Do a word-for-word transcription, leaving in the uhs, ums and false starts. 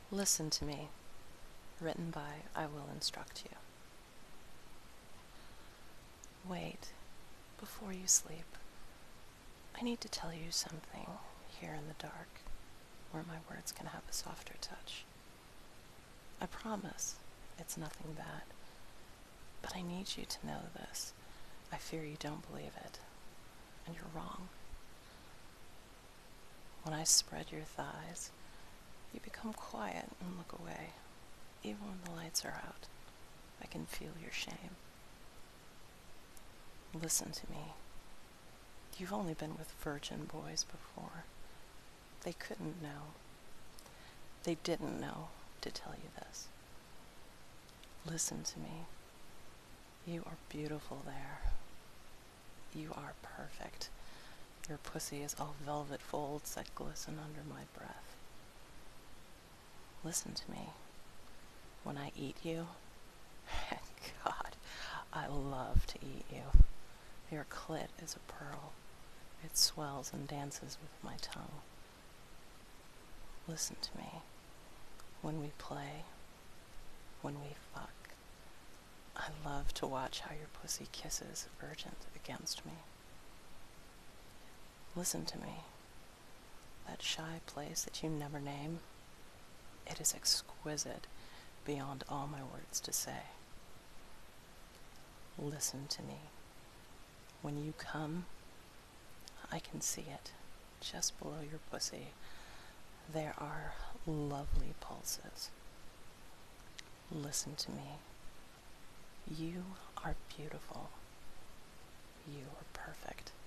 Listen to me. Written by I Will Instruct You. Wait, before you sleep, I need to tell you something here in the dark, where my words can have a softer touch. I promise it's nothing bad, but I need you to know this. I fear you don't believe it, and you're wrong. When I spread your thighs, you become quiet and look away. Even when the lights are out, I can feel your shame. Listen to me. You've only been with virgin boys before. They couldn't know. They didn't know to tell you this. Listen to me. You are beautiful there. You are perfect. Your pussy is all velvet folds that glisten under my breath. Listen to me. When I eat you, God, I love to eat you. Your clit is a pearl. It swells and dances with my tongue. Listen to me. When we play, when we fuck, I love to watch how your pussy kisses urgent against me. Listen to me. That shy place that you never name, it is exquisite beyond all my words to say. Listen to me. When you come, I can see it just below your pussy. There are lovely pulses. Listen to me. You are beautiful. You are perfect.